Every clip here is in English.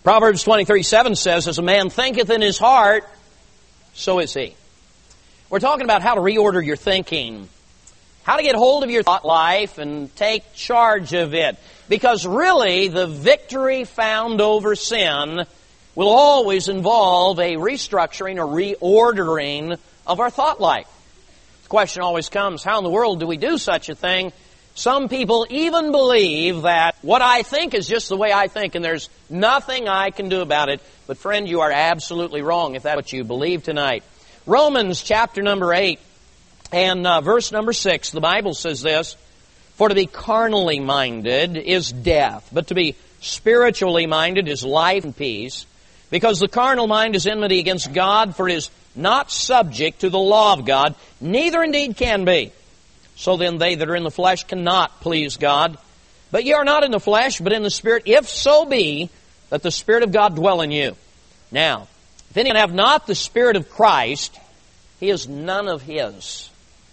Proverbs 23:7 says, as a man thinketh in his heart, so is he. We're talking about how to reorder your thinking, how to get hold of your thought life and take charge of it. Because really, the victory found over sin will always involve a restructuring or reordering of our thought life. The question always comes, how in the world do we do such a thing? Some people even believe that what I think is just the way I think and there's nothing I can do about it. But friend, you are absolutely wrong if that's what you believe tonight. Romans chapter number 8 and verse number 6, the Bible says this, for to be carnally minded is death, but to be spiritually minded is life and peace. Because the carnal mind is enmity against God, for it is not subject to the law of God, neither indeed can be. So then they that are in the flesh cannot please God. But ye are not in the flesh, but in the Spirit, if so be that the Spirit of God dwell in you. Now, if anyone have not the Spirit of Christ, he is none of His.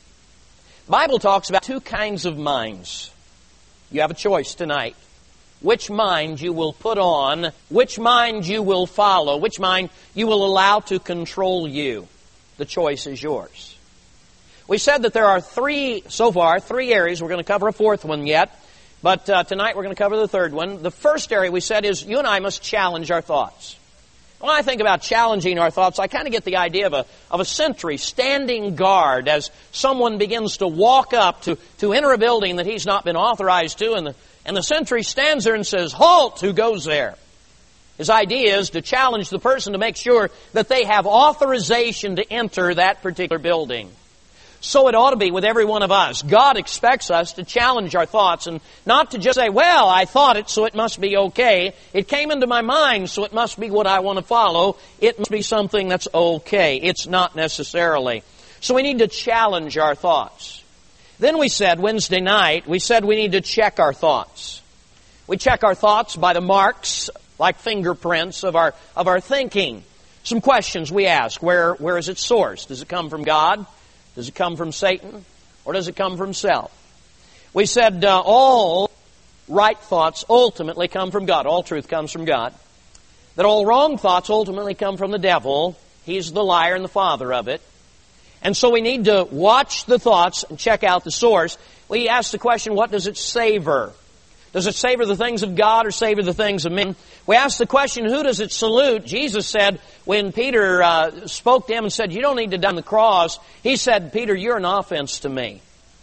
The Bible talks about two kinds of minds. You have a choice tonight. Which mind you will put on, which mind you will follow, which mind you will allow to control you. The choice is yours. We said that there are three areas. We're going to cover a fourth one yet. But tonight we're going to cover the third one. The first area we said is you and I must challenge our thoughts. When I think about challenging our thoughts, I kind of get the idea of a sentry standing guard as someone begins to walk up to enter a building that he's not been authorized to, and the sentry stands there and says, halt, who goes there? His idea is to challenge the person to make sure that they have authorization to enter that particular building. So it ought to be with every one of us. God expects us to challenge our thoughts and not to just say, well, I thought it, so it must be okay. It came into my mind, so it must be what I want to follow. It must be something that's okay. It's not necessarily. So we need to challenge our thoughts. Then we said, Wednesday night, we need to check our thoughts. We check our thoughts by the marks, like fingerprints, of our thinking. Some questions we ask. Where is it sourced? Does it come from God? Does it come from Satan? Or does it come from self? We said all right thoughts ultimately come from God. All truth comes from God. That all wrong thoughts ultimately come from the devil. He's the liar and the father of it. And so we need to watch the thoughts and check out the source. We ask the question, what does it savor? Does it savor the things of God or savor the things of men? We ask the question, who does it salute? Jesus said, when Peter spoke to him and said, you don't need to die on the cross, he said, Peter, you're an offense to me.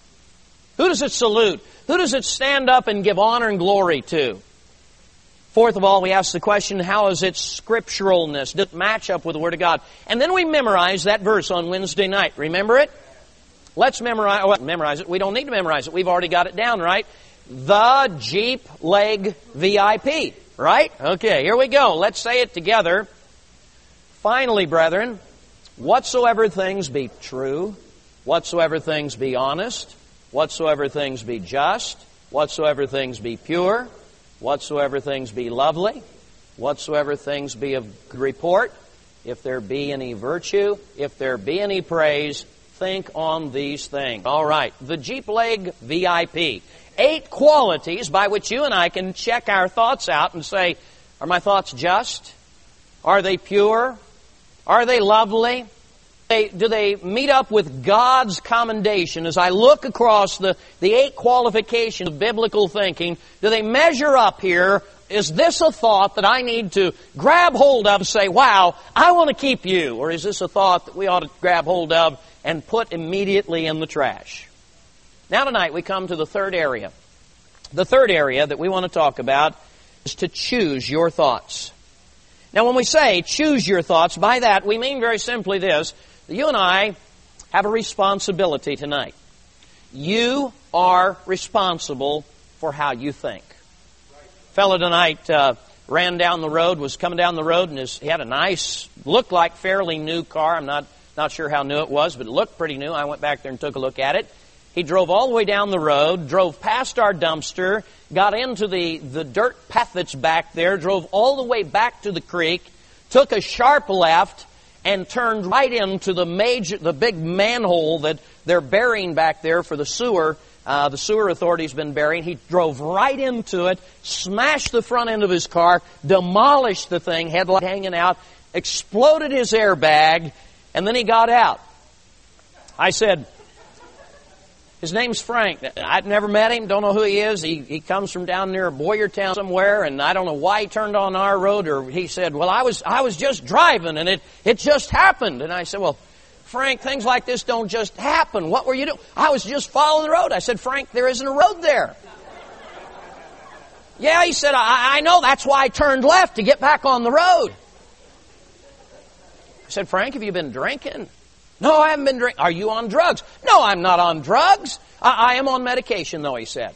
Who does it salute? Who does it stand up and give honor and glory to? Fourth of all, we ask the question, how is its scripturalness? Does it match up with the Word of God? And then we memorize that verse on Wednesday night. Remember it? Let's memorize it. We don't need to memorize it. We've already got it down, right? The Jeep Leg VIP, right? Okay, here we go. Let's say it together. Finally, brethren, whatsoever things be true, whatsoever things be honest, whatsoever things be just, whatsoever things be pure, whatsoever things be lovely, whatsoever things be of good report, if there be any virtue, if there be any praise, think on these things. All right, the Jeep Leg VIP. 8 qualities by which you and I can check our thoughts out and say, are my thoughts just? Are they pure? Are they lovely? Do they meet up with God's commendation? As I look across the 8 qualifications of biblical thinking, do they measure up here? Is this a thought that I need to grab hold of and say, wow, I want to keep you? Or is this a thought that we ought to grab hold of and put immediately in the trash? Now tonight we come to the third area. The third area that we want to talk about is to choose your thoughts. Now when we say choose your thoughts, by that we mean very simply this, that you and I have a responsibility tonight. You are responsible for how you think. Fellow tonight ran down the road, was coming down the road, and he had a nice, looked like fairly new car. I'm not sure how new it was, but it looked pretty new. I went back there and took a look at it. He drove all the way down the road, drove past our dumpster, got into the dirt path that's back there, drove all the way back to the creek, took a sharp left, and turned right into the big manhole that they're burying back there for the sewer The sewer authority's been burying. He drove right into it, smashed the front end of his car, demolished the thing, headlight hanging out, exploded his airbag, and then he got out. I said, his name's Frank. I've never met him, don't know who he is. He comes from down near Boyertown somewhere, and I don't know why he turned on our road, or he said, well, I was just driving, and it just happened. And I said, well, Frank, things like this don't just happen. What were you doing? I was just following the road. I said, Frank, there isn't a road there. Yeah, he said, I know, that's why I turned left to get back on the road. I said, Frank, have you been drinking? No, I haven't been drinking. Are you on drugs? No, I'm not on drugs. I am on medication, though, he said.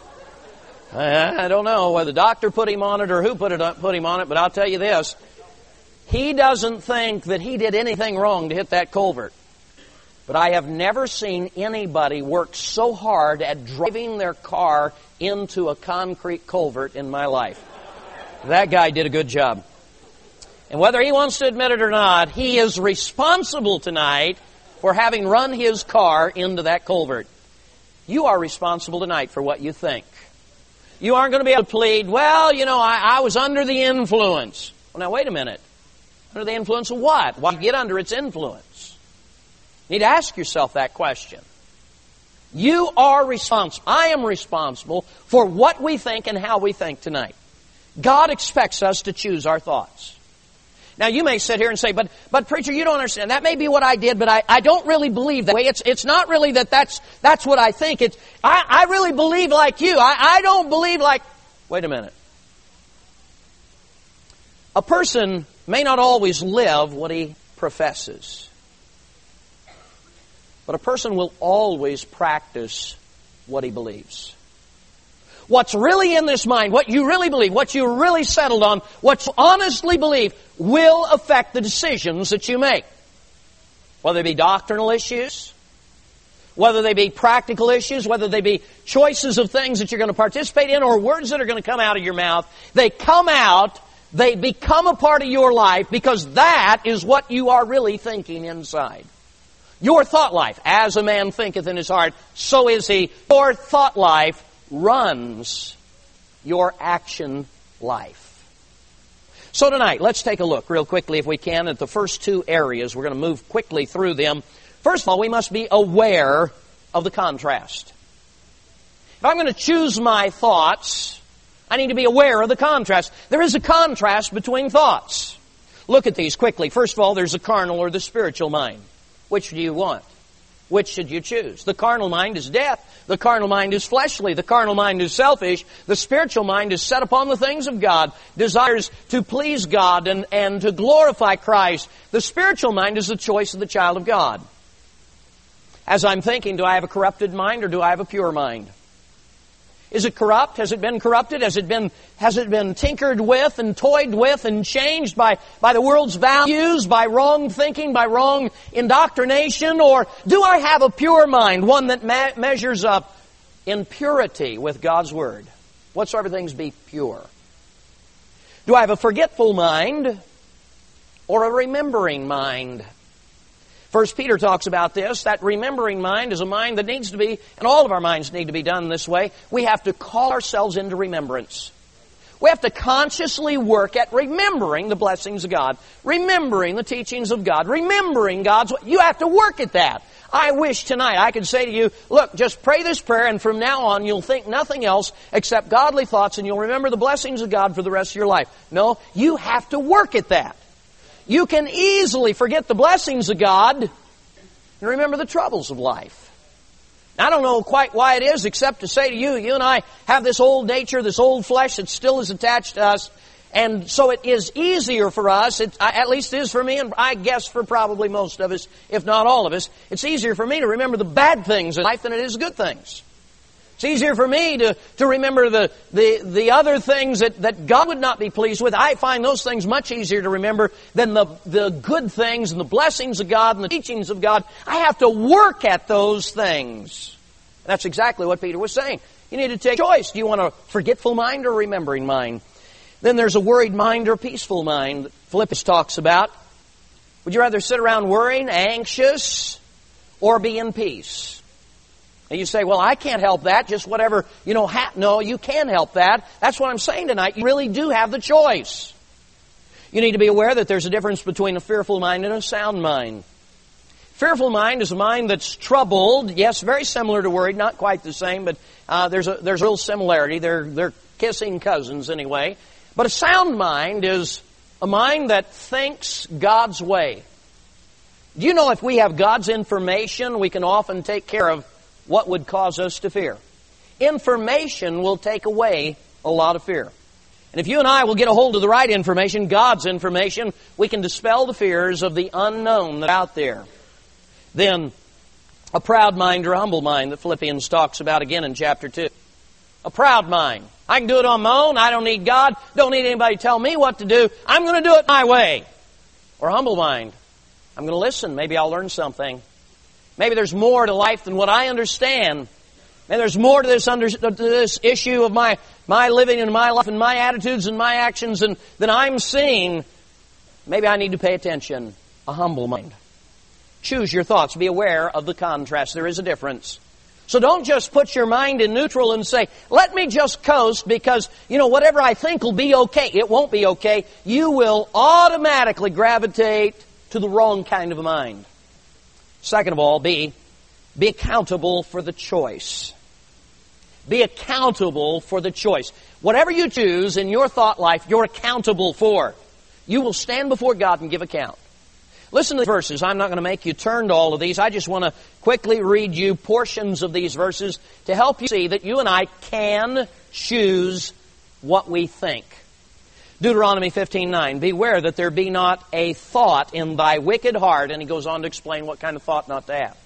I don't know whether the doctor put him on it or who put him on it, but I'll tell you this. He doesn't think that he did anything wrong to hit that culvert. But I have never seen anybody work so hard at driving their car into a concrete culvert in my life. That guy did a good job. And whether he wants to admit it or not, he is responsible tonight for having run his car into that culvert. You are responsible tonight for what you think. You aren't going to be able to plead, well, you know, I was under the influence. Well, now, wait a minute. Under the influence of what? Why get under its influence? You need to ask yourself that question. You are responsible. I am responsible for what we think and how we think tonight. God expects us to choose our thoughts. Now, you may sit here and say, but preacher, you don't understand. That may be what I did, but I don't really believe that way. It's not really that's what I think. I really believe like you. I don't believe like... Wait a minute. A person may not always live what he professes. But a person will always practice what he believes. What's really in this mind, what you really believe, what you really settled on, what you honestly believe will affect the decisions that you make. Whether they be doctrinal issues, whether they be practical issues, whether they be choices of things that you're going to participate in or words that are going to come out of your mouth, they come out, they become a part of your life because that is what you are really thinking inside. Your thought life, as a man thinketh in his heart, so is he. Your thought life runs your action life. So tonight, let's take a look real quickly, if we can, at the first two areas. We're going to move quickly through them. First of all, we must be aware of the contrast. If I'm going to choose my thoughts, I need to be aware of the contrast. There is a contrast between thoughts. Look at these quickly. First of all, there's the carnal or the spiritual mind. Which do you want? Which should you choose? The carnal mind is death. The carnal mind is fleshly. The carnal mind is selfish. The spiritual mind is set upon the things of God, desires to please God and to glorify Christ. The spiritual mind is the choice of the child of God. As I'm thinking, do I have a corrupted mind or do I have a pure mind? Is it corrupt? Has it been corrupted? Has it been tinkered with and toyed with and changed by the world's values, by wrong thinking, by wrong indoctrination? Or do I have a pure mind, one that measures up in purity with God's Word? Whatsoever things be pure. Do I have a forgetful mind or a remembering mind? 1 Peter talks about this, that remembering mind is a mind that needs to be, and all of our minds need to be done this way. We have to call ourselves into remembrance. We have to consciously work at remembering the blessings of God, remembering the teachings of God, remembering God's... You have to work at that. I wish tonight I could say to you, look, just pray this prayer and from now on you'll think nothing else except godly thoughts and you'll remember the blessings of God for the rest of your life. No, you have to work at that. You can easily forget the blessings of God and remember the troubles of life. I don't know quite why it is, except to say to you, you and I have this old nature, this old flesh that still is attached to us. And so it is easier for us, at least it is for me, and I guess for probably most of us, if not all of us, it's easier for me to remember the bad things in life than it is good things. It's easier for me to remember the other things that God would not be pleased with. I find those things much easier to remember than the good things and the blessings of God and the teachings of God. I have to work at those things. And that's exactly what Peter was saying. You need to take a choice. Do you want a forgetful mind or a remembering mind? Then there's a worried mind or a peaceful mind that Philippians talks about. Would you rather sit around worrying, anxious, or be in peace? And you say, well, I can't help that, just whatever, no, you can help that. That's what I'm saying tonight. You really do have the choice. You need to be aware that there's a difference between a fearful mind and a sound mind. Fearful mind is a mind that's troubled. Yes, very similar to worried, not quite the same, but there's a real similarity. They're kissing cousins anyway. But a sound mind is a mind that thinks God's way. Do you know if we have God's information, we can often take care of what would cause us to fear? Information will take away a lot of fear. And if you and I will get a hold of the right information, God's information, we can dispel the fears of the unknown that's out there. Then, a proud mind or a humble mind that Philippians talks about again in chapter 2. A proud mind. I can do it on my own. I don't need God. Don't need anybody to tell me what to do. I'm going to do it my way. Or a humble mind. I'm going to listen. Maybe I'll learn something. Maybe there's more to life than what I understand. Maybe there's more to this issue of my living and my life and my attitudes and my actions than I'm seeing. Maybe I need to pay attention. A humble mind. Choose your thoughts. Be aware of the contrast. There is a difference. So don't just put your mind in neutral and say, let me just coast because, whatever I think will be okay. It won't be okay. You will automatically gravitate to the wrong kind of a mind. Second of all, be accountable for the choice. Be accountable for the choice. Whatever you choose in your thought life, you're accountable for. You will stand before God and give account. Listen to the verses. I'm not going to make you turn to all of these. I just want to quickly read you portions of these verses to help you see that you and I can choose what we think. Deuteronomy 15:9, beware that there be not a thought in thy wicked heart. And he goes on to explain what kind of thought not to have.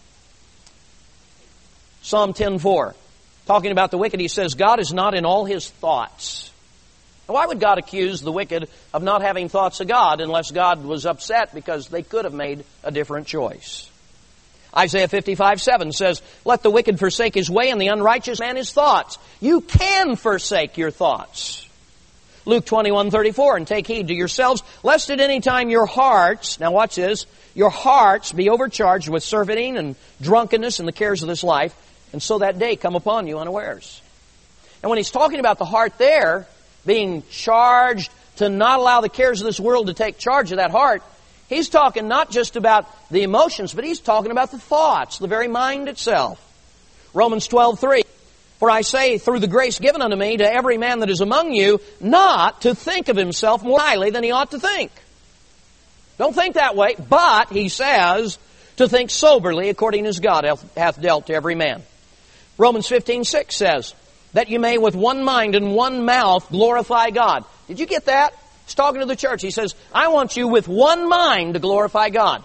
Psalm 10:4, talking about the wicked, he says, God is not in all his thoughts. Why would God accuse the wicked of not having thoughts of God unless God was upset because they could have made a different choice? Isaiah 55:7 says, let the wicked forsake his way and the unrighteous man his thoughts. You can forsake your thoughts. Luke 21:34, and take heed to yourselves, lest at any time your hearts, now watch this, your hearts be overcharged with surfeiting and drunkenness and the cares of this life, and so that day come upon you unawares. And when he's talking about the heart there, being charged to not allow the cares of this world to take charge of that heart, he's talking not just about the emotions, but he's talking about the thoughts, the very mind itself. Romans 12:3, for I say, through the grace given unto me, to every man that is among you, not to think of himself more highly than he ought to think. Don't think that way, but, he says, to think soberly according as God hath dealt to every man. Romans 15:6 says, that you may with one mind and one mouth glorify God. Did you get that? He's talking to the church. He says, I want you with one mind to glorify God.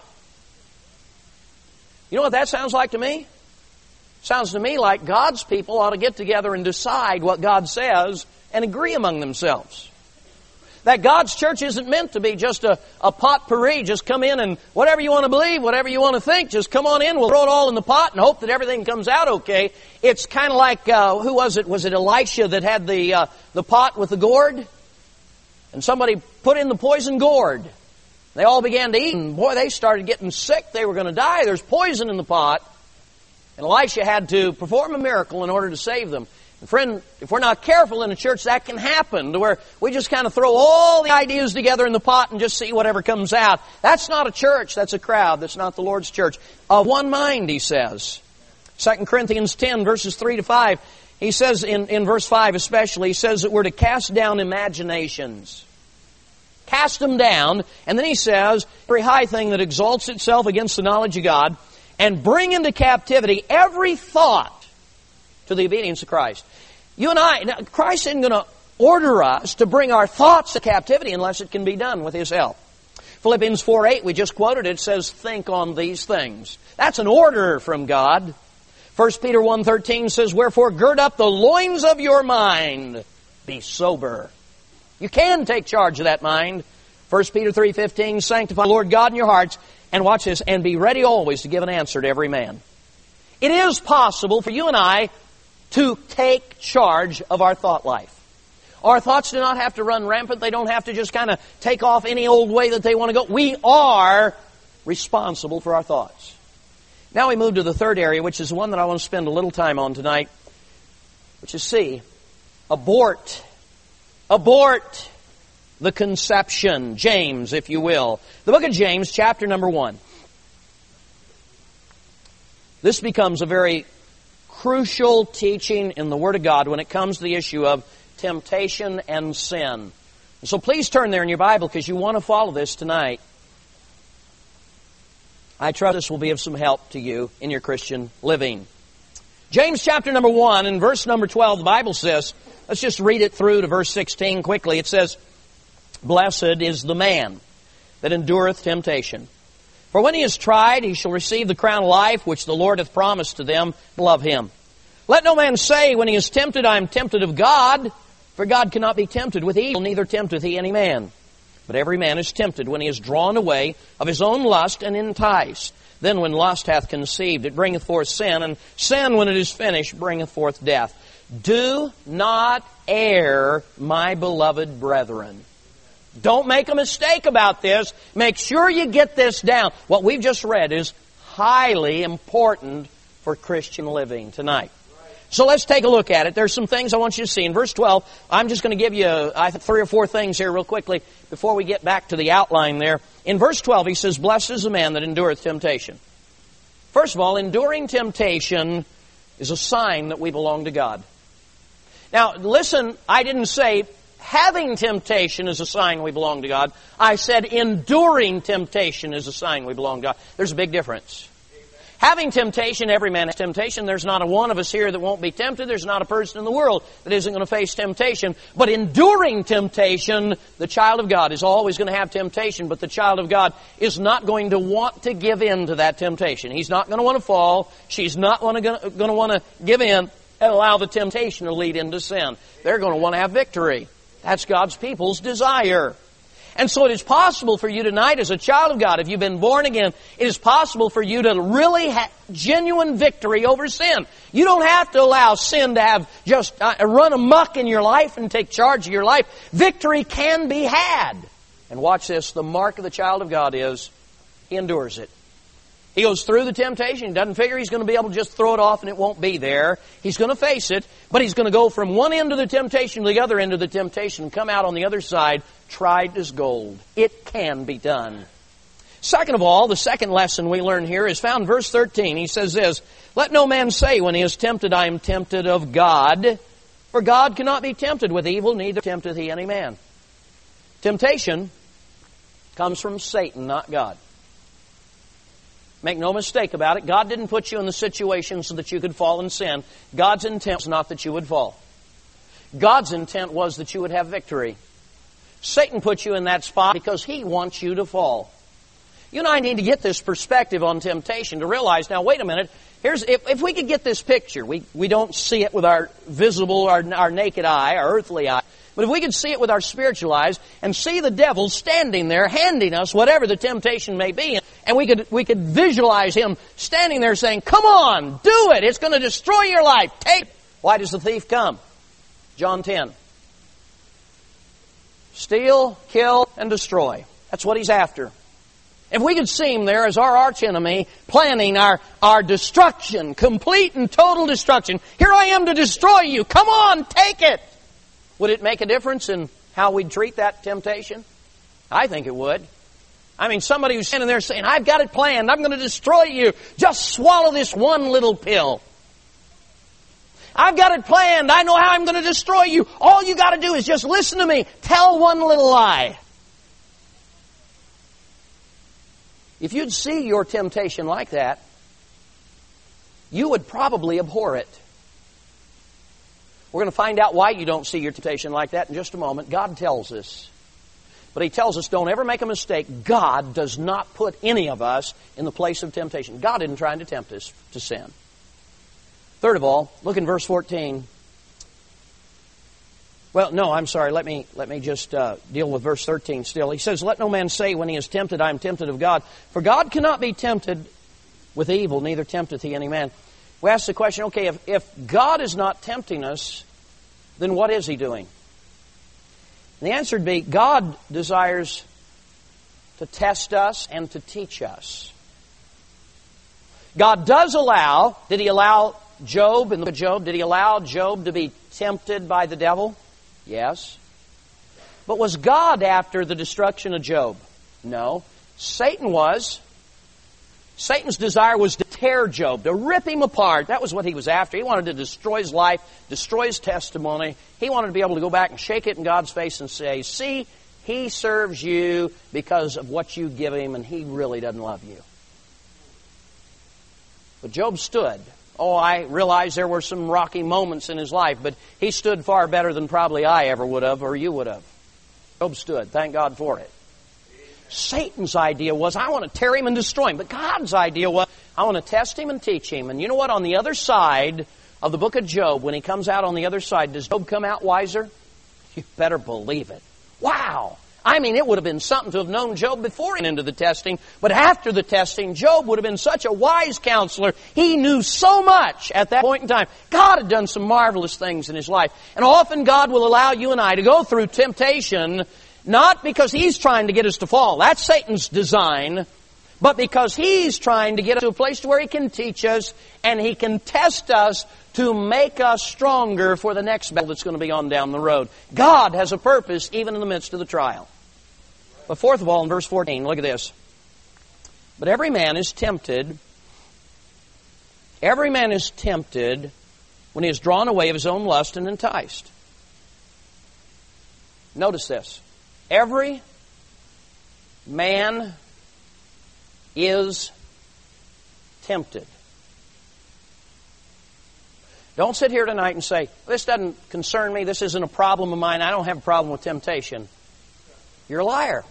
You know what that sounds like to me? Sounds to me like God's people ought to get together and decide what God says and agree among themselves. That God's church isn't meant to be just a potpourri. Just come in and whatever you want to believe, whatever you want to think, just come on in. We'll throw it all in the pot and hope that everything comes out okay. It's kind of like, who was it? Was it Elisha that had the pot with the gourd? And somebody put in the poison gourd. They all began to eat, and boy, they started getting sick. They were going to die. There's poison in the pot. And Elisha had to perform a miracle in order to save them. And friend, if we're not careful in a church, that can happen, to where we just kind of throw all the ideas together in the pot and just see whatever comes out. That's not a church. That's a crowd. That's not the Lord's church. Of one mind, he says. 2 Corinthians 10, verses 3 to 5, he says, in verse 5 especially, he says that we're to cast down imaginations. Cast them down. And then he says, every high thing that exalts itself against the knowledge of God, and bring into captivity every thought to the obedience of Christ. You and I, now, Christ isn't going to order us to bring our thoughts to captivity unless it can be done with His help. Philippians 4:8, we just quoted it, says, think on these things. That's an order from God. 1 Peter 1:13 says, wherefore gird up the loins of your mind, be sober. You can take charge of that mind. 1 Peter 3:15, sanctify the Lord God in your hearts, and watch this, and be ready always to give an answer to every man. It is possible for you and I to take charge of our thought life. Our thoughts do not have to run rampant. They don't have to just kind of take off any old way that they want to go. We are responsible for our thoughts. Now we move to the third area, which is the one that I want to spend a little time on tonight, which is C. Abort. Abort the conception. James, if you will. The book of James, chapter number 1. This becomes a very crucial teaching in the Word of God when it comes to the issue of temptation and sin. So please turn there in your Bible because you want to follow this tonight. I trust this will be of some help to you in your Christian living. James chapter number 1 and verse number 12, the Bible says, let's just read it through to verse 16 quickly. It says, "Blessed is the man that endureth temptation. For when he is tried, he shall receive the crown of life which the Lord hath promised to them that love him. Let no man say, when he is tempted, I am tempted of God. For God cannot be tempted with evil, neither tempteth he any man. But every man is tempted when he is drawn away of his own lust and enticed. Then when lust hath conceived, it bringeth forth sin, and sin, when it is finished, bringeth forth death. Do not err, my beloved brethren." Don't make a mistake about this. Make sure you get this down. What we've just read is highly important for Christian living tonight. So let's take a look at it. There's some things I want you to see. In verse 12, I'm just going to give you 3 or 4 things here real quickly before we get back to the outline there. In verse 12, he says, "Blessed is the man that endureth temptation." First of all, enduring temptation is a sign that we belong to God. Now, listen, I didn't say having temptation is a sign we belong to God. I said enduring temptation is a sign we belong to God. There's a big difference. Having temptation, every man has temptation. There's not a one of us here that won't be tempted. There's not a person in the world that isn't going to face temptation. But enduring temptation, the child of God is always going to have temptation, but the child of God is not going to want to give in to that temptation. He's not going to want to fall. She's not going to want to give in and allow the temptation to lead into sin. They're going to want to have victory. That's God's people's desire. And so it is possible for you tonight as a child of God, if you've been born again, it is possible for you to really have genuine victory over sin. You don't have to allow sin to have just run amok in your life and take charge of your life. Victory can be had. And watch this, the mark of the child of God is he endures it. He goes through the temptation. He doesn't figure he's going to be able to just throw it off and it won't be there. He's going to face it, but he's going to go from one end of the temptation to the other end of the temptation and come out on the other side tried as gold. It can be done. Second of all, the second lesson we learn here is found in verse 13. He says this, "Let no man say when he is tempted, I am tempted of God. For God cannot be tempted with evil, neither tempteth he any man." Temptation comes from Satan, not God. Make no mistake about it. God didn't put you in the situation so that you could fall in sin. God's intent was not that you would fall. God's intent was that you would have victory. Satan put you in that spot because he wants you to fall. You and I need to get this perspective on temptation to realize, now wait a minute, if we could get this picture, we don't see it with our visible, our naked eye, our earthly eye, but if we could see it with our spiritual eyes and see the devil standing there handing us whatever the temptation may be, and we could visualize him standing there saying, "Come on, do it. It's going to destroy your life. Take it." Why does the thief come? John 10. Steal, kill, and destroy. That's what he's after. If we could see him there as our archenemy planning our destruction, complete and total destruction. Here I am to destroy you. Come on, take it. Would it make a difference in how we'd treat that temptation? I think it would. I mean, somebody who's standing there saying, "I've got it planned. I'm going to destroy you. Just swallow this one little pill. I've got it planned. I know how I'm going to destroy you. All you got to do is just listen to me. Tell one little lie." If you'd see your temptation like that, you would probably abhor it. We're going to find out why you don't see your temptation like that in just a moment. God tells us. But He tells us, don't ever make a mistake. God does not put any of us in the place of temptation. God isn't trying to tempt us to sin. Third of all, look in verse 14. Well, no, I'm sorry. Let me just deal with verse 13 still. He says, "Let no man say when he is tempted, I am tempted of God. For God cannot be tempted with evil, neither tempteth he any man." We ask the question, okay, if God is not tempting us, then what is He doing? And the answer would be, God desires to test us and to teach us. God does allow, did He allow Job, in the book of Job, did He allow Job to be tempted by the devil? Yes. But was God after the destruction of Job? No. Satan was. Satan's desire was to tear Job, to rip him apart. That was what he was after. He wanted to destroy his life, destroy his testimony. He wanted to be able to go back and shake it in God's face and say, see, he serves you because of what you give him, and he really doesn't love you. But Job stood. Oh, I realize there were some rocky moments in his life, but he stood far better than probably I ever would have or you would have. Job stood. Thank God for it. Satan's idea was, I want to tear him and destroy him. But God's idea was, I want to test him and teach him. And you know what? On the other side of the book of Job, when he comes out on the other side, does Job come out wiser? You better believe it. Wow! I mean, it would have been something to have known Job before he went into the testing. But after the testing, Job would have been such a wise counselor. He knew so much at that point in time. God had done some marvelous things in his life. And often God will allow you and I to go through temptation, not because He's trying to get us to fall. That's Satan's design. But because He's trying to get us to a place to where He can teach us and He can test us to make us stronger for the next battle that's going to be on down the road. God has a purpose even in the midst of the trial. But fourth of all, in verse 14, look at this. But every man is tempted when he is drawn away of his own lust and enticed. Notice this. Every man is tempted. Don't sit here tonight and say, this doesn't concern me, this isn't a problem of mine, I don't have a problem with temptation. You're a liar.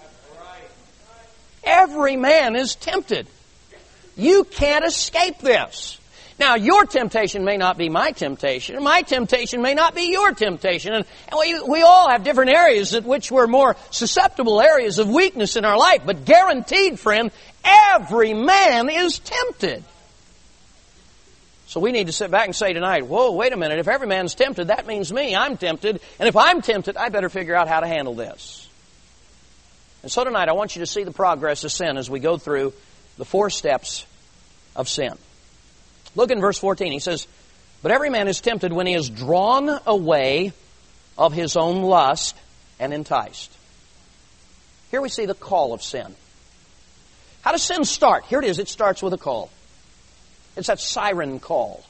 Every man is tempted. You can't escape this. Now, your temptation may not be my temptation, and my temptation may not be your temptation. And we all have different areas at which we're more susceptible areas of weakness in our life. But guaranteed, friend, every man is tempted. So we need to sit back and say tonight, whoa, wait a minute, if every man's tempted, that means me, I'm tempted. And if I'm tempted, I better figure out how to handle this. And so tonight, I want you to see the progress of sin as we go through the 4 steps of sin. Look in verse 14. He says, but every man is tempted when he is drawn away of his own lust and enticed. Here we see the call of sin. How does sin start? Here it is. It starts with a call. It's that siren call.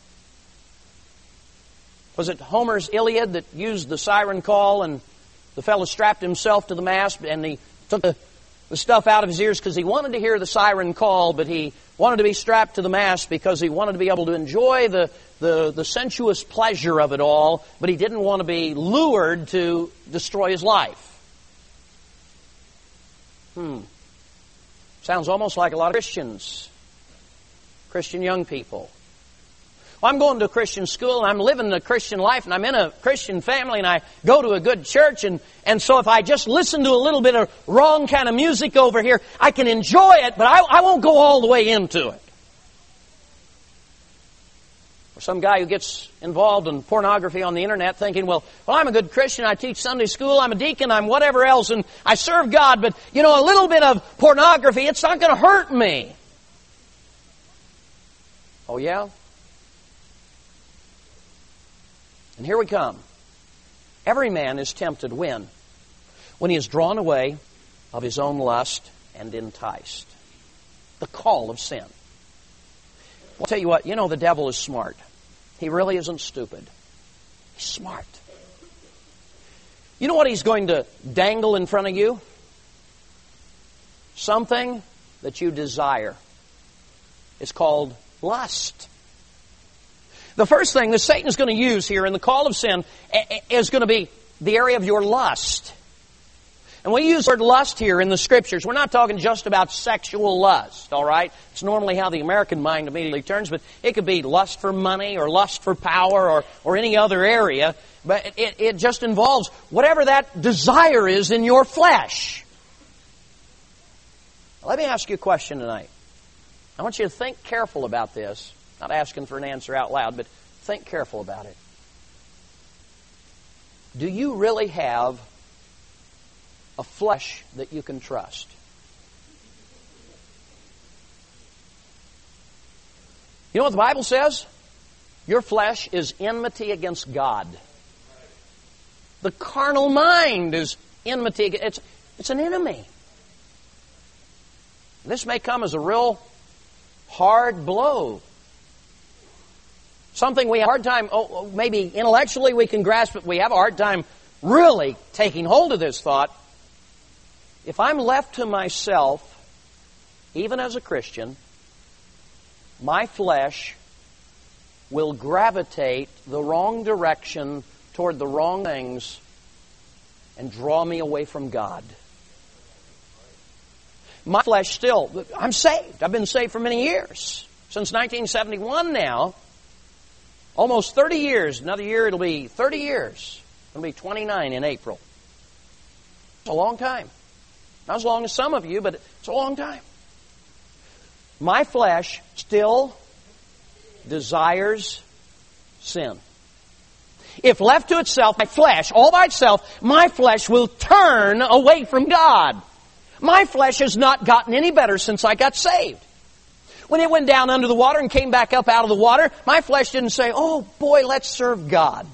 Was it Homer's Iliad that used the siren call, and the fellow strapped himself to the mast and he took the stuff out of his ears because he wanted to hear the siren call, but he wanted to be strapped to the mast because he wanted to be able to enjoy the sensuous pleasure of it all, but he didn't want to be lured to destroy his life. Sounds almost like a lot of Christian young people. Well, I'm going to a Christian school, and I'm living a Christian life, and I'm in a Christian family, and I go to a good church, and so if I just listen to a little bit of wrong kind of music over here, I can enjoy it, but I won't go all the way into it. Or some guy who gets involved in pornography on the internet thinking, well, I'm a good Christian, I teach Sunday school, I'm a deacon, I'm whatever else, and I serve God, but, a little bit of pornography, it's not going to hurt me. Oh, yeah? And here we come. Every man is tempted when? When he is drawn away of his own lust and enticed. The call of sin. I'll tell you what, the devil is smart. He really isn't stupid. He's smart. You know what he's going to dangle in front of you? Something that you desire. It's called lust. The first thing that Satan is going to use here in the call of sin is going to be the area of your lust. And we use the word lust here in the Scriptures. We're not talking just about sexual lust, all right? It's normally how the American mind immediately turns, but it could be lust for money or lust for power or any other area. But it just involves whatever that desire is in your flesh. Let me ask you a question tonight. I want you to think careful about this. Not asking for an answer out loud, but think careful about it. Do you really have a flesh that you can trust? You know what the Bible says? Your flesh is enmity against God. The carnal mind is enmity. It's an enemy. This may come as a real hard blow. Something we have a hard time, maybe intellectually we can grasp it, we have a hard time really taking hold of this thought. If I'm left to myself, even as a Christian, my flesh will gravitate the wrong direction toward the wrong things and draw me away from God. My flesh still, I'm saved. I've been saved for many years. Since 1971 now. Almost 30 years. Another year it'll be 30 years. It'll be 29 in April. It's a long time. Not as long as some of you, but it's a long time. My flesh still desires sin. If left to itself, my flesh, all by itself, my flesh will turn away from God. My flesh has not gotten any better since I got saved. When it went down under the water and came back up out of the water, my flesh didn't say, oh boy, let's serve God.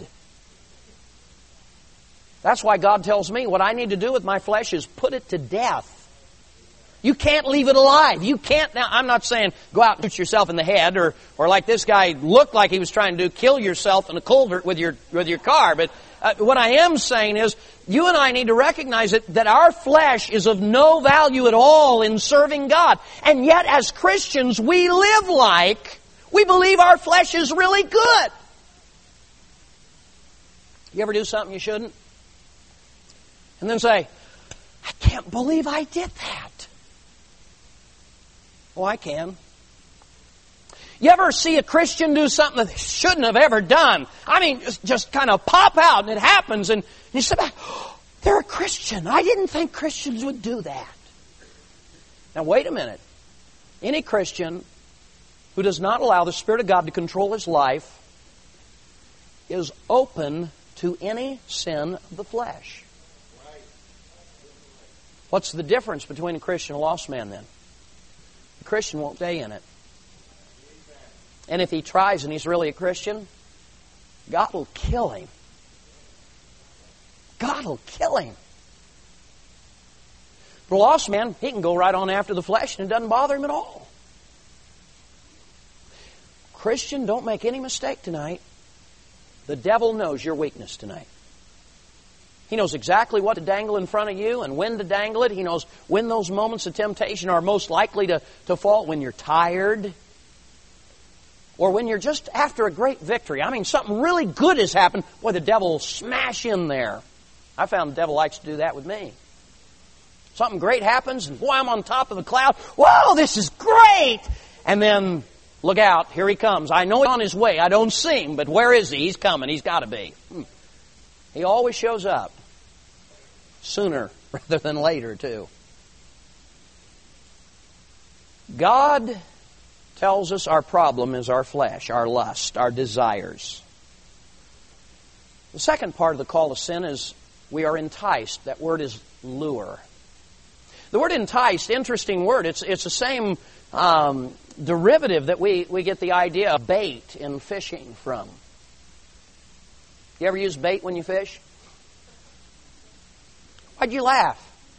That's why God tells me what I need to do with my flesh is put it to death. You can't leave it alive. You can't. Now, I'm not saying go out and shoot yourself in the head or like this guy looked like he was trying to do, kill yourself in a culvert with your car. But what I am saying is you and I need to recognize that our flesh is of no value at all in serving God. And yet as Christians, we live like we believe our flesh is really good. You ever do something you shouldn't? And then say, I can't believe I did that. Oh, I can. You ever see a Christian do something that they shouldn't have ever done? I mean, just kind of pop out and it happens and you say back, oh, they're a Christian. I didn't think Christians would do that. Now wait a minute. Any Christian who does not allow the Spirit of God to control his life is open to any sin of the flesh. What's the difference between a Christian and a lost man then? The Christian won't stay in it. And if he tries and he's really a Christian, God will kill him. God will kill him. For a lost man, he can go right on after the flesh and it doesn't bother him at all. Christian, don't make any mistake tonight. The devil knows your weakness tonight. He knows exactly what to dangle in front of you and when to dangle it. He knows when those moments of temptation are most likely to fall, when you're tired or when you're just after a great victory. I mean, something really good has happened. Boy, the devil will smash in there. I found the devil likes to do that with me. Something great happens and boy, I'm on top of the cloud. Whoa, this is great! And then, look out, here he comes. I know he's on his way. I don't see him, but where is he? He's coming. He's got to be. He always shows up. Sooner rather than later, too. God tells us our problem is our flesh, our lust, our desires. The second part of the call to sin is we are enticed. That word is lure. The word enticed, interesting word. It's the same derivative that we get the idea of bait in fishing from. You ever use bait when you fish? Why'd you laugh?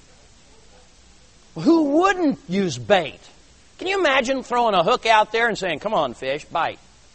Who wouldn't use bait? Can you imagine throwing a hook out there and saying, come on, fish, bite?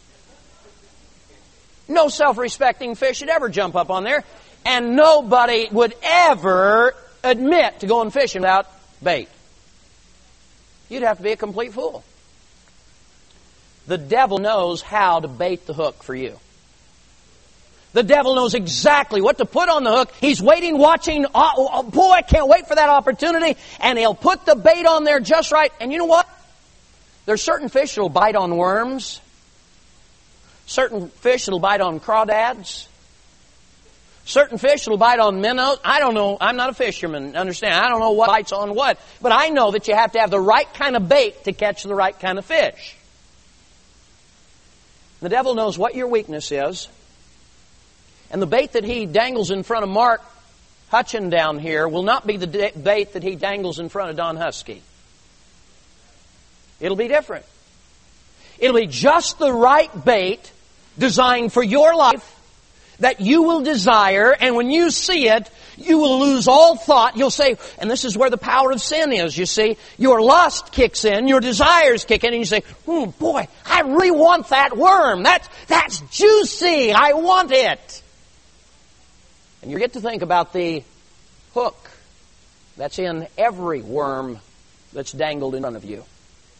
No self-respecting fish would ever jump up on there, and nobody would ever admit to going fishing without bait. You'd have to be a complete fool. The devil knows how to bait the hook for you. The devil knows exactly what to put on the hook. He's waiting, watching. Oh, boy, I can't wait for that opportunity. And he'll put the bait on there just right. And you know what? There's certain fish that will bite on worms. Certain fish that will bite on crawdads. Certain fish that will bite on minnows. I don't know. I'm not a fisherman. Understand? I don't know what bites on what. But I know that you have to have the right kind of bait to catch the right kind of fish. The devil knows what your weakness is. And the bait that he dangles in front of Mark Hutchin down here will not be the bait that he dangles in front of Don Husky. It'll be different. It'll be just the right bait designed for your life that you will desire, and when you see it, you will lose all thought. You'll say, and this is where the power of sin is, you see. Your lust kicks in, your desires kick in, and you say, boy, I really want that worm. That's juicy. I want it. And you get to think about the hook that's in every worm that's dangled in front of you.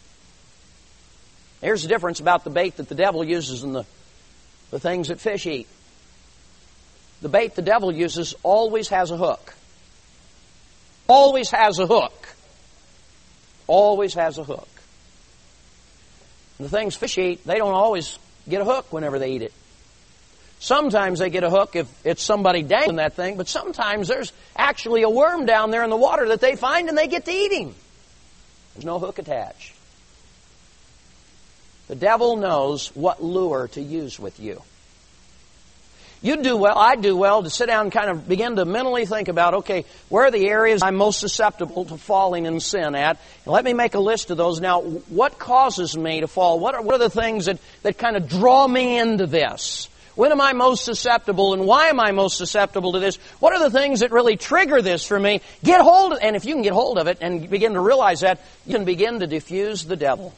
Here's the difference about the bait that the devil uses and the things that fish eat. The bait the devil uses always has a hook. Always has a hook. Always has a hook. And the things fish eat, they don't always get a hook whenever they eat it. Sometimes they get a hook if it's somebody dangling that thing, but sometimes there's actually a worm down there in the water that they find and they get to eat him. There's no hook attached. The devil knows what lure to use with you. You do well, I do well to sit down and kind of begin to mentally think about, okay, where are the areas I'm most susceptible to falling in sin at? And let me make a list of those. Now, what causes me to fall? What are the things that kind of draw me into this? When am I most susceptible, and why am I most susceptible to this? What are the things that really trigger this for me? Get hold of it, and if you can get hold of it and begin to realize that, you can begin to diffuse the devil.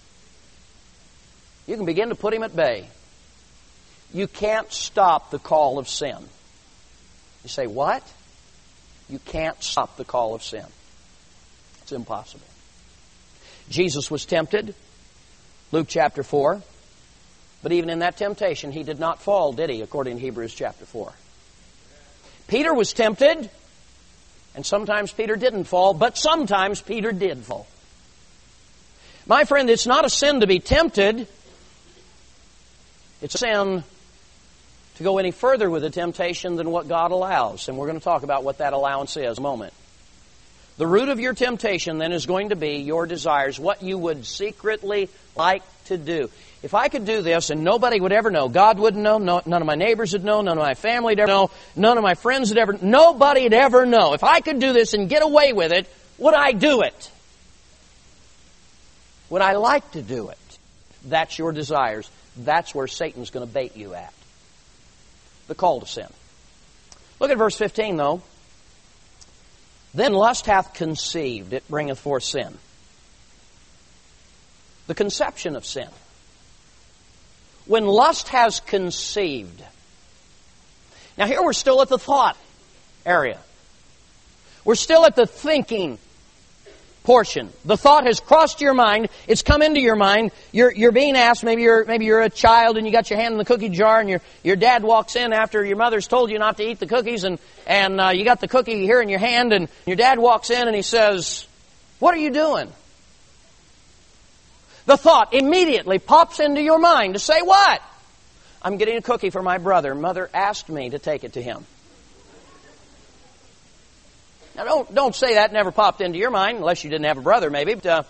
You can begin to put him at bay. You can't stop the call of sin. You say, what? You can't stop the call of sin. It's impossible. Jesus was tempted, Luke chapter 4. But even in that temptation, he did not fall, did he, according to Hebrews chapter 4. Peter was tempted, and sometimes Peter didn't fall, but sometimes Peter did fall. My friend, it's not a sin to be tempted. It's a sin to go any further with the temptation than what God allows. And we're going to talk about what that allowance is in a moment. The root of your temptation then is going to be your desires, what you would secretly like to do. If I could do this and nobody would ever know, God wouldn't know, none of my neighbors would know, none of my family would ever know, none of my friends would ever, nobody would ever know. If I could do this and get away with it, would I do it? Would I like to do it? That's your desires. That's where Satan's going to bait you at. The call to sin. Look at verse 15 though. Then lust hath conceived, it bringeth forth sin. The conception of sin. When lust has conceived. Now here we're still at the thought area. We're still at the thinking portion. The thought has crossed your mind. It's come into your mind. You're being asked. Maybe you're a child and you got your hand in the cookie jar, and your dad walks in after your mother's told you not to eat the cookies, and you got the cookie here in your hand, and your dad walks in and he says, "What are you doing?" The thought immediately pops into your mind to say what? "I'm getting a cookie for my brother. Mother asked me to take it to him." Now, don't say that never popped into your mind, unless you didn't have a brother, maybe. But,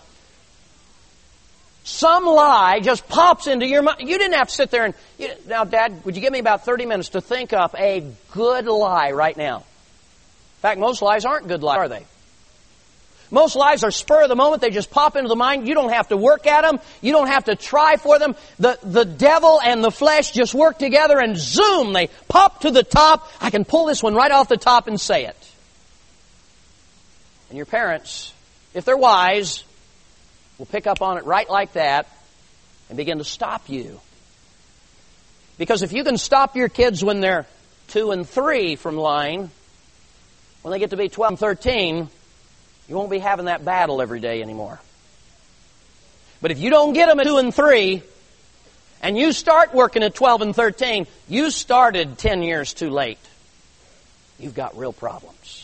some lie just pops into your mind. You didn't have to sit there and... Now, Dad, would you give me about 30 minutes to think up a good lie right now? In fact, most lies aren't good lies, are they? Most lies are spur of the moment. They just pop into the mind. You don't have to work at them. You don't have to try for them. The devil and the flesh just work together, and zoom, they pop to the top. I can pull this one right off the top and say it. And your parents, if they're wise, will pick up on it right like that and begin to stop you. Because if you can stop your kids when they're 2 and 3 from lying, when they get to be 12 and 13, you won't be having that battle every day anymore. But if you don't get them at 2 and 3, and you start working at 12 and 13, you started 10 years too late. You've got real problems.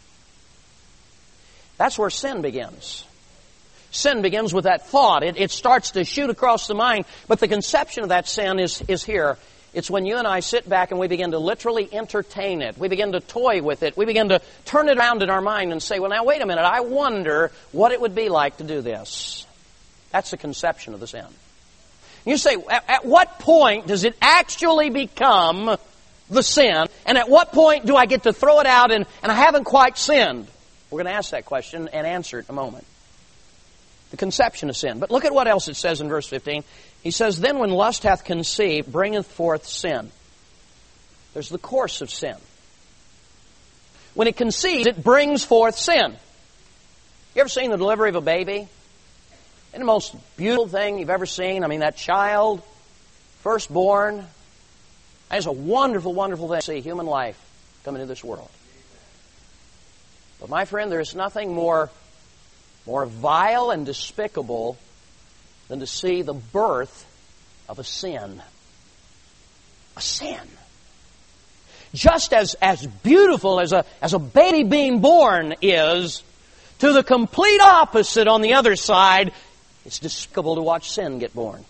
That's where sin begins. Sin begins with that thought. It starts to shoot across the mind. But the conception of that sin is here. It's when you and I sit back and we begin to literally entertain it. We begin to toy with it. We begin to turn it around in our mind and say, well, now, wait a minute. I wonder what it would be like to do this. That's the conception of the sin. You say, at what point does it actually become the sin? And at what point do I get to throw it out and I haven't quite sinned? We're going to ask that question and answer it in a moment. The conception of sin. But look at what else it says in verse 15. He says, then when lust hath conceived, bringeth forth sin. There's the course of sin. When it conceives, it brings forth sin. You ever seen the delivery of a baby? Isn't the most beautiful thing you've ever seen? I mean, that child, firstborn, that is a wonderful, wonderful thing to see human life come into this world. But my friend, there is nothing more vile and despicable than to see the birth of a sin. A sin. Just as beautiful as a baby being born is, to the complete opposite on the other side, it's despicable to watch sin get born.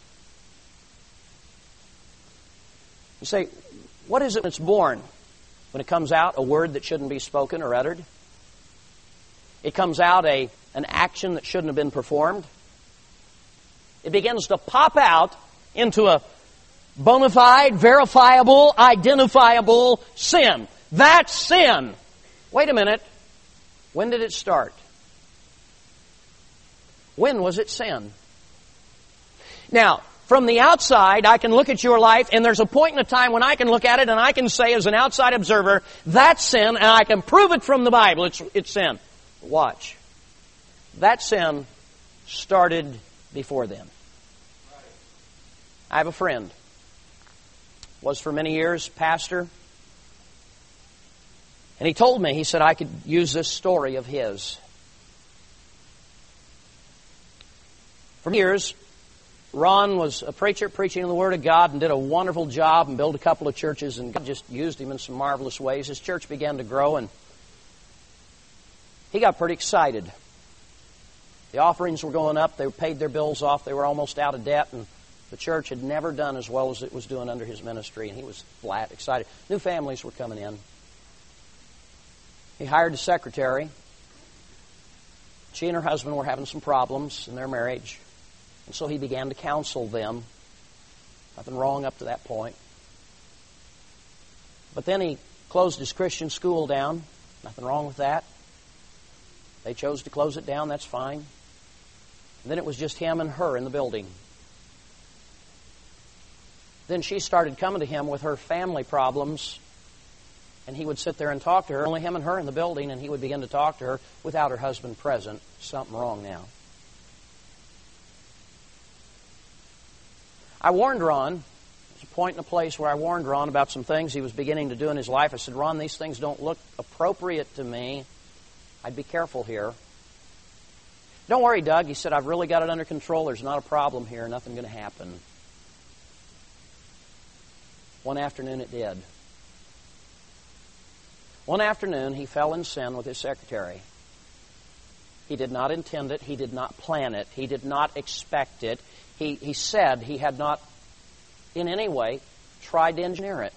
You say, what is it when it's born? When it comes out, a word that shouldn't be spoken or uttered? It comes out an action that shouldn't have been performed? It begins to pop out into a bona fide, verifiable, identifiable sin. That's sin. Wait a minute. When did it start? When was it sin? Now, from the outside, I can look at your life, and there's a point in a time when I can look at it and I can say as an outside observer, that's sin, and I can prove it from the Bible. It's sin. Watch. That sin started before then. I have a friend. Was for many years pastor. And he told me, he said, I could use this story of his. For years, Ron was a preacher preaching the Word of God and did a wonderful job and built a couple of churches, and God just used him in some marvelous ways. His church began to grow, and he got pretty excited. The offerings were going up. They paid their bills off. They were almost out of debt, and the church had never done as well as it was doing under his ministry, and he was flat excited. New families were coming in. He hired a secretary. She and her husband were having some problems in their marriage, and so he began to counsel them. Nothing wrong up to that point. But then he closed his Christian school down. Nothing wrong with that. They chose to close it down. That's fine. And then it was just him and her in the building. Then she started coming to him with her family problems, and he would sit there and talk to her, only him and her in the building, and he would begin to talk to her without her husband present. Something wrong now. I warned Ron. There's a point in a place where I warned Ron about some things he was beginning to do in his life. I said, Ron, these things don't look appropriate to me. I'd be careful here. Don't worry, Doug. He said, I've really got it under control. There's not a problem here. Nothing going to happen. One afternoon it did. One afternoon he fell in sin with his secretary. He did not intend it. He did not plan it. He did not expect it. He said he had not in any way tried to engineer it.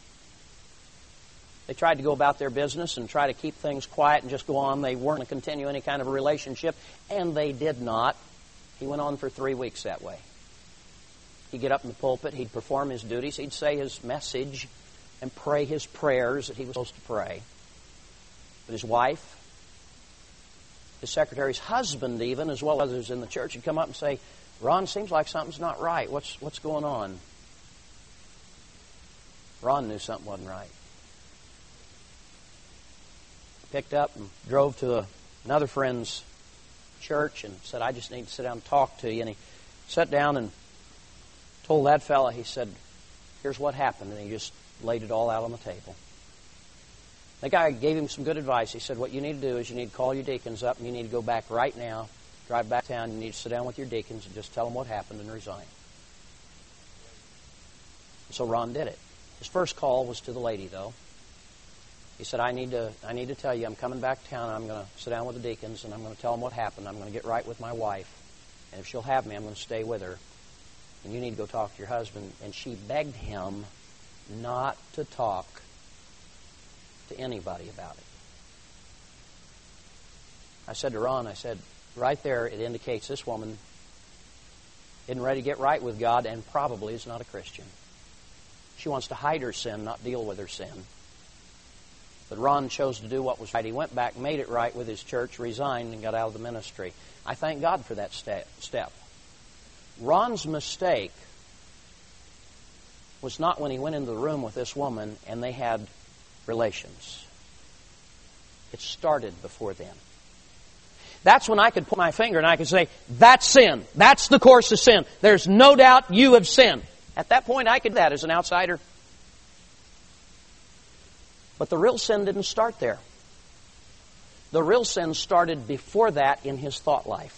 They tried to go about their business and try to keep things quiet and just go on. They weren't going to continue any kind of a relationship, and they did not. He went on for 3 weeks that way. He'd get up in the pulpit, he'd perform his duties, he'd say his message and pray his prayers that he was supposed to pray. But his wife, his secretary's husband even, as well as others in the church, would come up and say, Ron, seems like something's not right. What's going on? Ron knew something wasn't right. Picked up and drove to another friend's church and said, I just need to sit down and talk to you. And he sat down and told that fella, he said, here's what happened. And he just laid it all out on the table. The guy gave him some good advice. He said, what you need to do is you need to call your deacons up and you need to go back right now, drive back town, you need to sit down with your deacons and just tell them what happened and resign. So Ron did it. His first call was to the lady, though. He said, I need to tell you, I'm coming back to town, and I'm going to sit down with the deacons, and I'm going to tell them what happened. I'm going to get right with my wife. And if she'll have me, I'm going to stay with her. And you need to go talk to your husband. And she begged him not to talk to anybody about it. I said to Ron, I said, right there it indicates this woman isn't ready to get right with God and probably is not a Christian. She wants to hide her sin, not deal with her sin. But Ron chose to do what was right. He went back, made it right with his church, resigned, and got out of the ministry. I thank God for that step. Ron's mistake was not when he went into the room with this woman and they had relations. It started before then. That's when I could put my finger and I could say, that's sin. That's the course of sin. There's no doubt you have sinned. At that point, I could do that as an outsider. But the real sin didn't start there. The real sin started before that in his thought life.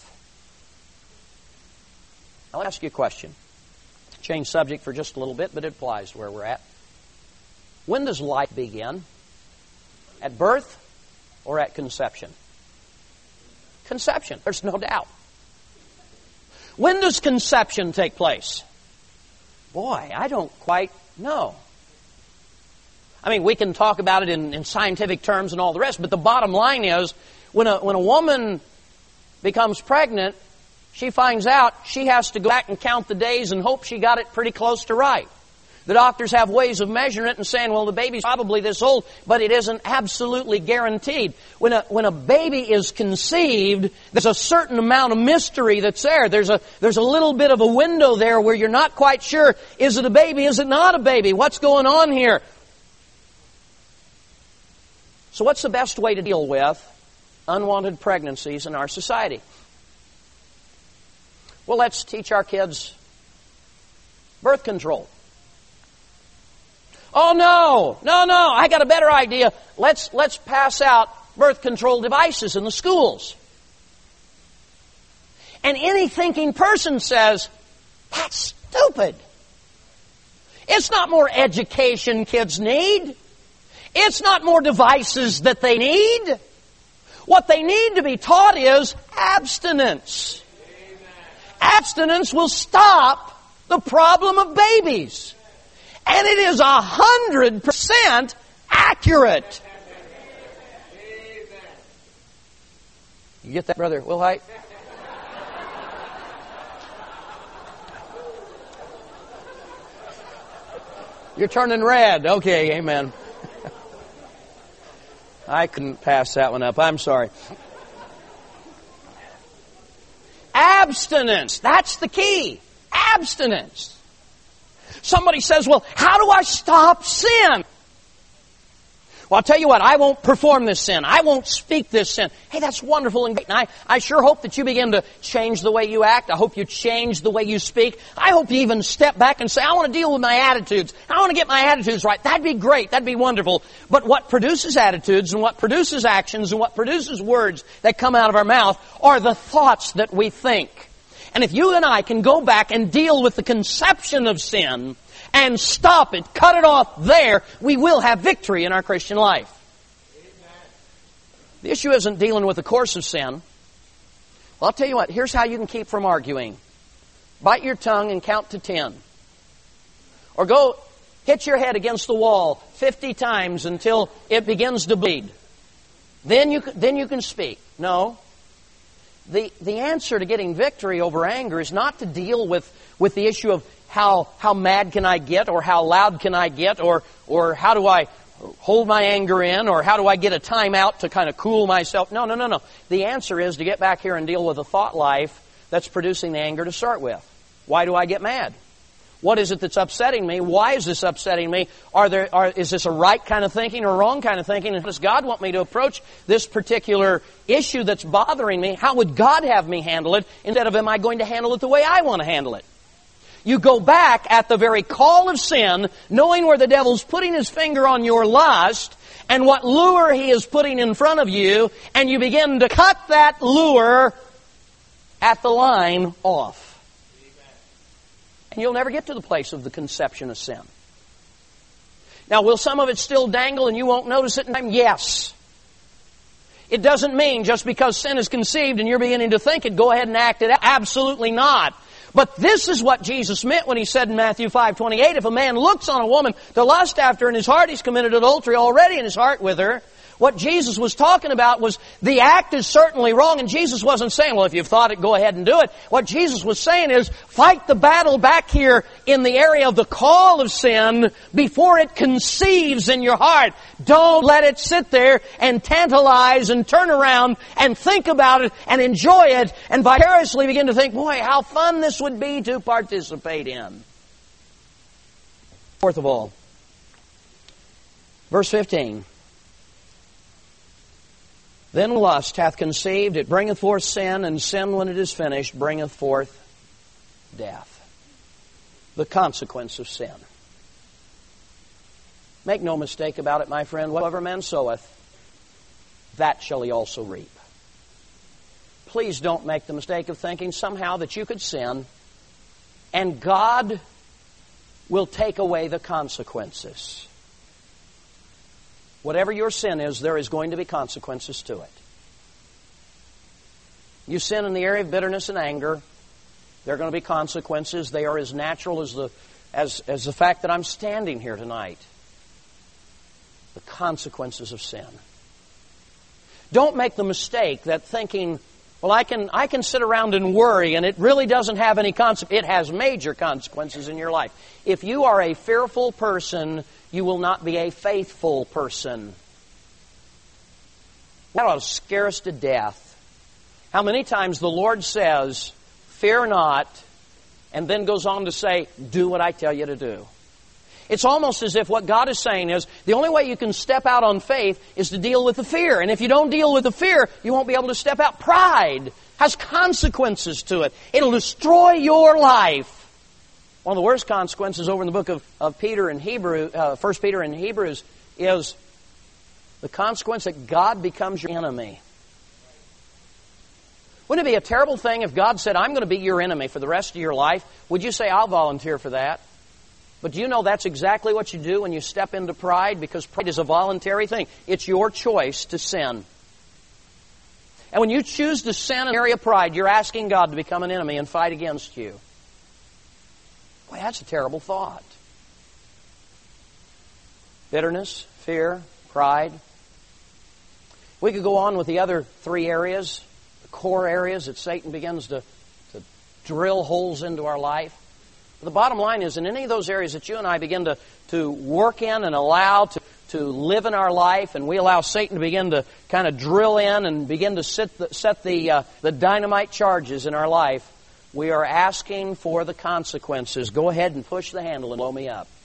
I'll ask you a question. Change subject for just a little bit, but it applies to where we're at. When does life begin? At birth or at conception? Conception, there's no doubt. When does conception take place? Boy, I don't quite know. I mean, we can talk about it in scientific terms and all the rest, but the bottom line is, when a woman becomes pregnant, she finds out she has to go back and count the days and hope she got it pretty close to right. The doctors have ways of measuring it and saying, well, the baby's probably this old, but it isn't absolutely guaranteed. When a baby is conceived, there's a certain amount of mystery that's there. There's a little bit of a window there where you're not quite sure, is it a baby, is it not a baby? What's going on here? So what's the best way to deal with unwanted pregnancies in our society? Well, let's teach our kids birth control. Oh, no, I got a better idea. Let's pass out birth control devices in the schools. And any thinking person says, that's stupid. It's not more education kids need. It's not more devices that they need. What they need to be taught is abstinence. Amen. Abstinence will stop the problem of babies. And it is 100% accurate. You get that, Brother Wilhite? You're turning red. Okay, amen. I couldn't pass that one up. I'm sorry. Abstinence. That's the key. Abstinence. Somebody says, well, how do I stop sin? Well, I'll tell you what, I won't perform this sin. I won't speak this sin. Hey, that's wonderful and great. And I sure hope that you begin to change the way you act. I hope you change the way you speak. I hope you even step back and say, I want to deal with my attitudes. I want to get my attitudes right. That'd be great. That'd be wonderful. But what produces attitudes and what produces actions and what produces words that come out of our mouth are the thoughts that we think. And if you and I can go back and deal with the conception of sin and stop it, cut it off there, we will have victory in our Christian life. Amen. The issue isn't dealing with the course of sin. Well, I'll tell you what, here's how you can keep from arguing. Bite your tongue and count to 10. Or go hit your head against the wall 50 times until it begins to bleed. Then you can speak. No. The answer to getting victory over anger is not to deal with the issue of how mad can I get, or how loud can I get, or how do I hold my anger in, or how do I get a time out to kind of cool myself. No. The answer is to get back here and deal with a thought life that's producing the anger to start with. Why do I get mad? What is it that's upsetting me? Why is this upsetting me? Is this a right kind of thinking or a wrong kind of thinking? And how does God want me to approach this particular issue that's bothering me? How would God have me handle it instead of am I going to handle it the way I want to handle it? You go back at the very call of sin, knowing where the devil's putting his finger on your lust and what lure he is putting in front of you, and you begin to cut that lure at the line off. And you'll never get to the place of the conception of sin. Now, will some of it still dangle and you won't notice it in time? Yes. It doesn't mean just because sin is conceived and you're beginning to think it, go ahead and act it out. Absolutely not. But this is what Jesus meant when He said in Matthew 5:28, if a man looks on a woman to lust after in his heart, he's committed adultery already in his heart with her. What Jesus was talking about was the act is certainly wrong, and Jesus wasn't saying, well, if you've thought it, go ahead and do it. What Jesus was saying is, fight the battle back here in the area of the call of sin before it conceives in your heart. Don't let it sit there and tantalize and turn around and think about it and enjoy it and vicariously begin to think, boy, how fun this would be to participate in. Fourth of all, verse 15. Then lust hath conceived, it bringeth forth sin, and sin, when it is finished, bringeth forth death. The consequence of sin. Make no mistake about it, my friend. Whatever man soweth, that shall he also reap. Please don't make the mistake of thinking somehow that you could sin and God will take away the consequences. Whatever your sin is, there is going to be consequences to it. You sin in the area of bitterness and anger, there are going to be consequences. They are as natural as the fact that I'm standing here tonight. The consequences of sin. Don't make the mistake that thinking, well, I can sit around and worry and it really doesn't have any consequences. It has major consequences in your life. If you are a fearful person, you will not be a faithful person. That ought to scare us to death. How many times the Lord says, fear not, and then goes on to say, do what I tell you to do. It's almost as if what God is saying is, the only way you can step out on faith is to deal with the fear. And if you don't deal with the fear, you won't be able to step out. Pride has consequences to it. It'll destroy your life. One of the worst consequences over in the book of Peter in 1 Peter in Hebrews is the consequence that God becomes your enemy. Wouldn't it be a terrible thing if God said, I'm going to be your enemy for the rest of your life? Would you say, I'll volunteer for that? But do you know that's exactly what you do when you step into pride? Because pride is a voluntary thing. It's your choice to sin. And when you choose to sin in the area of pride, you're asking God to become an enemy and fight against you. Boy, that's a terrible thought. Bitterness, fear, pride. We could go on with the other three areas, the core areas that Satan begins to drill holes into our life. But the bottom line is, in any of those areas that you and I begin to work in and allow to live in our life, and we allow Satan to begin to kind of drill in and begin to set the dynamite charges in our life, we are asking for the consequences. Go ahead and push the handle and blow me up.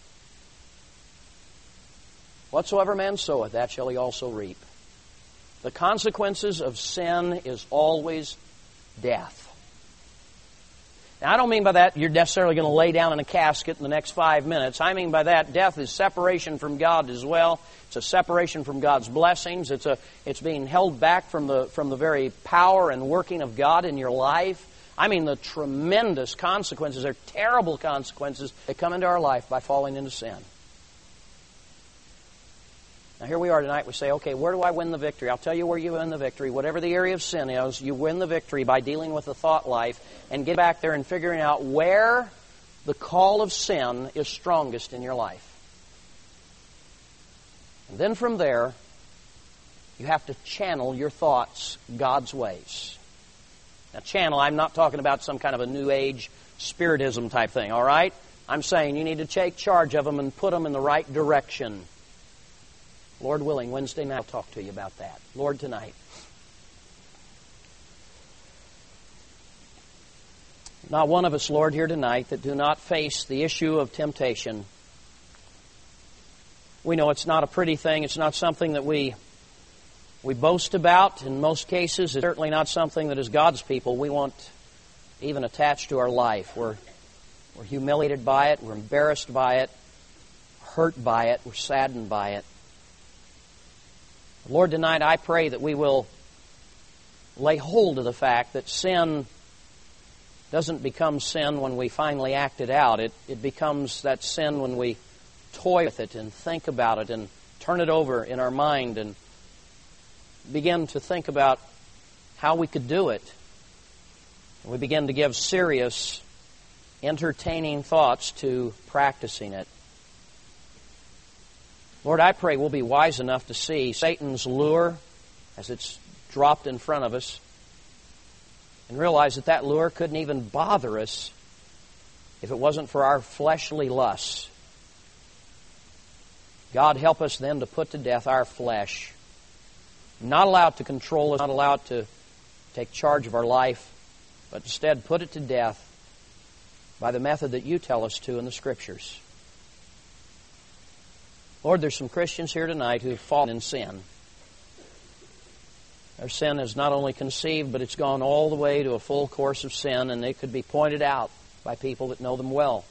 Whatsoever man soweth, that shall he also reap. The consequences of sin is always death. Now, I don't mean by that you're necessarily going to lay down in a casket in the next 5 minutes. I mean by that death is separation from God as well. It's a separation from God's blessings. It's being held back from the very power and working of God in your life. I mean the tremendous consequences, they're terrible consequences that come into our life by falling into sin. Now here we are tonight, we say, okay, where do I win the victory? I'll tell you where you win the victory. Whatever the area of sin is, you win the victory by dealing with the thought life and get back there and figuring out where the call of sin is strongest in your life. And then from there, you have to channel your thoughts God's ways. Now, channel, I'm not talking about some kind of a New Age spiritism type thing, all right? I'm saying you need to take charge of them and put them in the right direction. Lord willing, Wednesday night I'll talk to you about that. Lord, tonight. Not one of us, Lord, here tonight that do not face the issue of temptation. We know it's not a pretty thing. It's not something that we boast about. In most cases, it's certainly not something that as God's people we want even attached to our life. We're humiliated by it. We're embarrassed by it. Hurt by it. We're saddened by it. Lord, tonight I pray that we will lay hold of the fact that sin doesn't become sin when we finally act it out. It becomes that sin when we toy with it and think about it and turn it over in our mind and begin to think about how we could do it. And we begin to give serious, entertaining thoughts to practicing it. Lord, I pray we'll be wise enough to see Satan's lure as it's dropped in front of us and realize that that lure couldn't even bother us if it wasn't for our fleshly lusts. God, help us then to put to death our flesh, not allow it to control us, not allow it to take charge of our life, but instead put it to death by the method that you tell us to in the Scriptures. Lord, there's some Christians here tonight who have fallen in sin. Their sin is not only conceived, but it's gone all the way to a full course of sin, and it could be pointed out by people that know them well.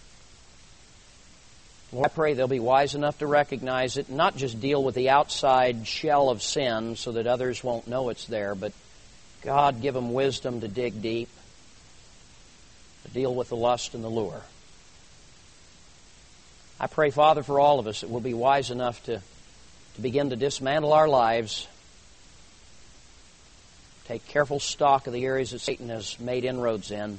Lord, I pray they'll be wise enough to recognize it, not just deal with the outside shell of sin so that others won't know it's there, but God, give them wisdom to dig deep, to deal with the lust and the lure. I pray, Father, for all of us that we'll be wise enough to begin to dismantle our lives, take careful stock of the areas that Satan has made inroads in, and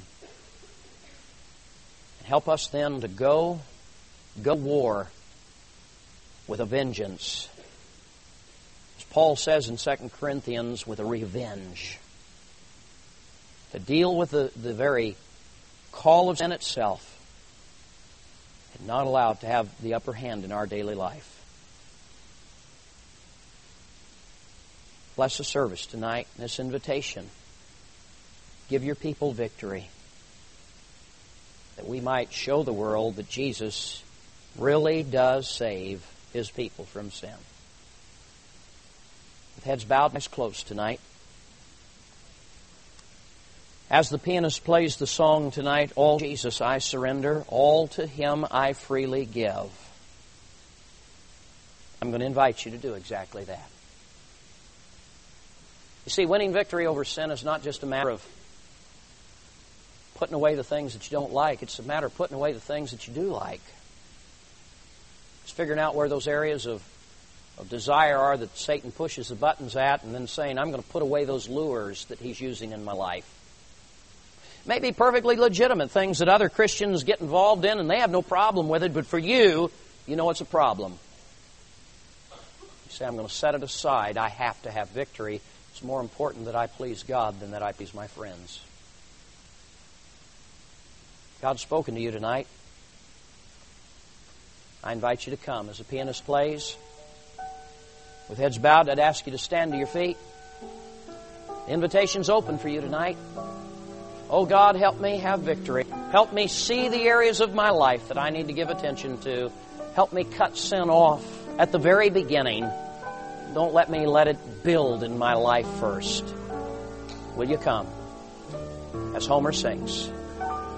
help us then to go war with a vengeance. As Paul says in 2 Corinthians, with a revenge. To deal with the very call of sin itself and not allow it to have the upper hand in our daily life. Bless the service tonight, this invitation. Give your people victory, that we might show the world that Jesus really does save His people from sin. With heads bowed, eyes closed tonight. As the pianist plays the song tonight, all to Jesus I surrender, all to Him I freely give. I'm going to invite you to do exactly that. You see, winning victory over sin is not just a matter of putting away the things that you don't like. It's a matter of putting away the things that you do like. It's figuring out where those areas of desire are that Satan pushes the buttons at, and then saying, I'm going to put away those lures that he's using in my life. It may be perfectly legitimate things that other Christians get involved in, and they have no problem with it, but for you, you know it's a problem. You say, I'm going to set it aside. I have to have victory. It's more important that I please God than that I please my friends. God's spoken to you tonight. I invite you to come as the pianist plays. With heads bowed, I'd ask you to stand to your feet. The invitation's open for you tonight. Oh God, help me have victory. Help me see the areas of my life that I need to give attention to. Help me cut sin off at the very beginning. Don't let me let it build in my life first. Will you come? As Homer sings.